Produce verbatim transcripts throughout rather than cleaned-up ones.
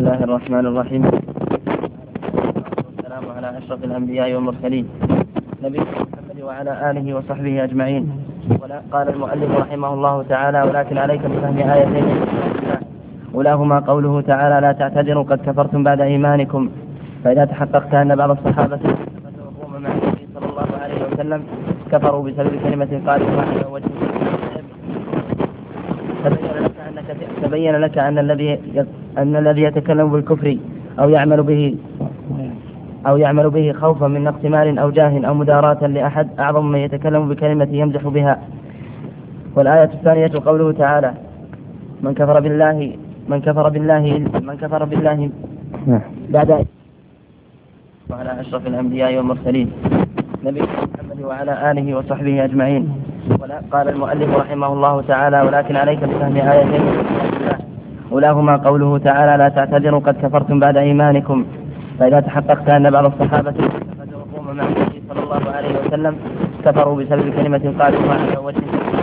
الله الرحمن الرحيم. والسلام على أشرف الأنبياء والمرسلين نبينا محمد وعلى آله وصحبه أجمعين. قال المؤلف رحمه الله تعالى: ولكن عليك بفهم آيتين أولاهما قوله تعالى: لا تعتذروا قد كفرتم بعد إيمانكم. فإذا تحققت أن بعض الصحابة والرسول مع النبي صلى الله عليه وسلم كفروا بسبب كلمة قالوها على وجه تبين لك أنك تبين لك أن الذي أن الذي يتكلم بالكفر أو يعمل به أو يعمل به خوفا من نقص مال أو جاه أو مداراة لأحد أعظم من يتكلم بكلمة يمزح بها. والآية الثانية قوله تعالى: من كفر بالله من كفر بالله من كفر بالله بعد وعلى أشرف الأنبياء والمرسلين نبينا محمد وعلى آله وصحبه أجمعين. قال المؤلف رحمه الله تعالى: ولكن عليك بفهم آيتين أولاهما قوله تعالى: لا تعتذروا قد كفرتم بعد إيمانكم. فإذا تحققت أن بعض الصحابة والرسول مع النبي صلى الله عليه وسلم كفروا بسبب كلمة قالوها على وجه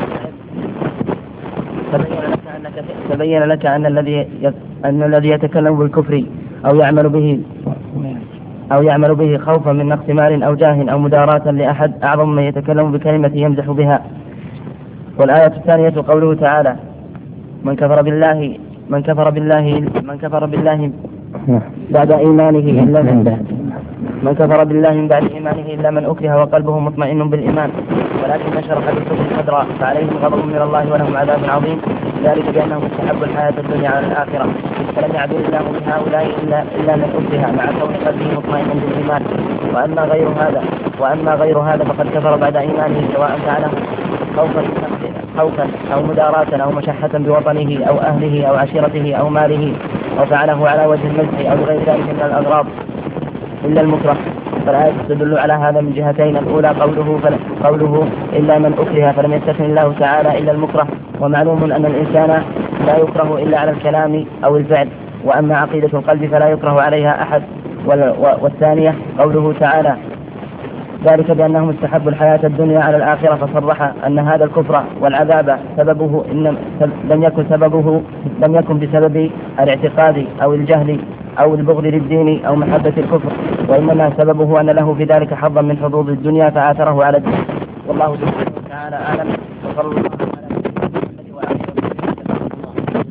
تبين لك أنك تبين لك أن الذي أن الذي يتكلم بالكفر أو يعمل به أو يعمل به خوفا من نقص مال أو جاه أو مداراة لأحد أعظم من يتكلم بكلمة يمزح بها. والآية الثانية قوله تعالى: من كفر بالله من كفر بالله من كفر بالله بعد إيمانه إلا من بعد من كفر بالله من بعد إيمانه إلا من أكره وقلبه مطمئن بالإيمان ولكن من شرح بالكفر صدرا فعليهم غضب من الله ولهم عذاب عظيم، ذلك بأنهم استحبوا الحياة الدنيا على الآخرة. فلم يعدل الله بهؤلاء إلا إلا من أكره مع كون قلبه مطمئنا بالإيمان. وأما غير هذا وأما غير هذا فقد كفر بعد إيمانه سواء فعله خوفا خوفا أو مداراة أو مشحة بوطنه أو أهله أو عشيرته أو ماله أو فعله على وجه المزح أو غير ذلك من الأغراض إلا المكره. فالآية تدل على هذا من جهتين: الأولى قوله قوله إلا من أكره فلم يستثن الله تعالى إلا المكره، ومعلوم أن الإنسان لا يكره إلا على الكلام أو الفعل، وأما عقيدة القلب فلا يكره عليها أحد. والثانية قوله تعالى: ذلك بأنهم استحبوا الحياة الدنيا على الآخرة، فصرح أن هذا الكفر والعذاب سببه إن لم يكن سببه لم يكن بسبب الاعتقاد أو الجهل أو البغض للدين أو محبة الكفر، وإنما سببه أن له في ذلك حظا من حظوظ الدنيا فآثره على الدين. والله سبحانه وتعالى أعلم، وصلى الله على محمد وعلى آله وصحبه.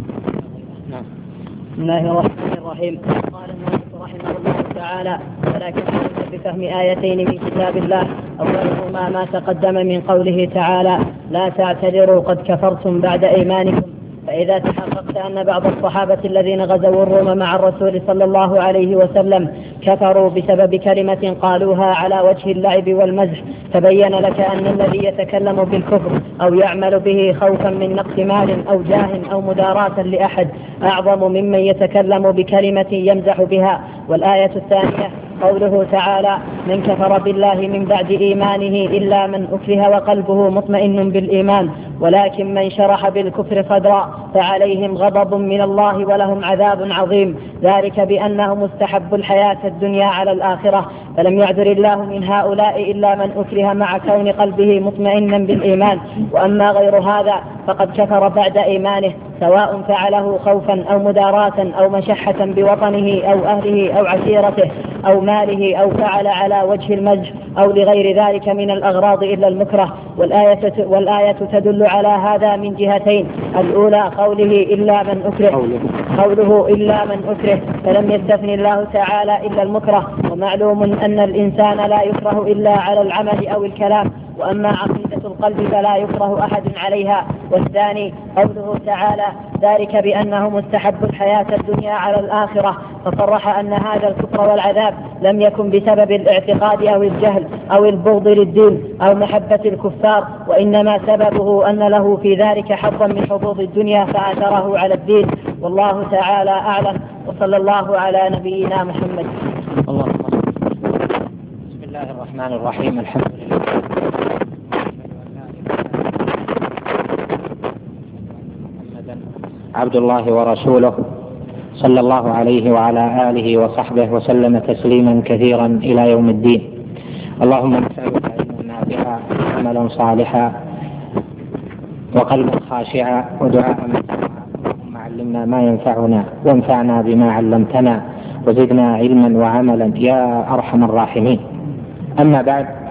بسم الله الرحمن الرحيم. قال المؤلف رحمه الله تعالى: ولكن بفهم آيتين من كتاب الله، أولهما ما تقدم من قوله تعالى: لا تعتذروا قد كفرتم بعد إيمانكم. فإذا تحققت أن بعض الصحابة الذين غزوا الروم مع الرسول صلى الله عليه وسلم كفروا بسبب كلمة قالوها على وجه اللعب والمزح، تبين لك أن الذي يتكلم بالكفر أو يعمل به خوفا من نقص مال أو جاه أو مداراة لأحد أعظم ممن يتكلم بكلمة يمزح بها. والآية الثانية قوله تعالى: من كفر بالله من بعد إيمانه إلا من أكره وقلبه مطمئن بالإيمان ولكن من شرح بالكفر صدرا فعليهم غضب من الله ولهم عذاب عظيم، ذلك بأنهم استحبوا الحياة الدنيا على الآخرة. فلم يعذر الله من هؤلاء إلا من أكره مع كون قلبه مطمئنا بالإيمان. وأما غير هذا فقد كفر بعد إيمانه سواء فعله خوفا أو مداراة أو مشحة بوطنه أو أهله أو عشيرته أو ماله أو فعل على وجه المزح أو لغير ذلك من الأغراض إلا المكره. والآية, والآية تدل على هذا من جهتين: الأولى قوله إلا من أكره قوله إلا من أكره فلم يستثن الله تعالى إلا المكره، ومعلوم أن الإنسان لا يكره إلا على العمل أو الكلام، وأما عقيدة القلب فلا يكره أحد عليها. والثاني قوله تعالى: ذلك بأنهم استحبوا الحياة الدنيا على الآخرة، فصرح أن هذا الكفر والعذاب لم يكن بسبب الاعتقاد أو الجهل أو البغض للدين أو محبة الكفار، وإنما سببه أن له في ذلك حظا من حظوظ الدنيا فآثره على الدين. والله تعالى أعلم، وصلى الله على نبينا محمد. الله. بسم الله الرحمن الرحيم. الحمد لله عبد الله ورسوله صلى الله عليه وعلى آله وصحبه وسلم تسليما كثيرا إلى يوم الدين. اللهم نسألك علما نافعا وعملا صالحا وقلبا خاشعا ودعاء من اللهم علمنا ما ينفعنا وانفعنا بما علمتنا وزدنا علما وعملا يا أرحم الراحمين. أما بعد،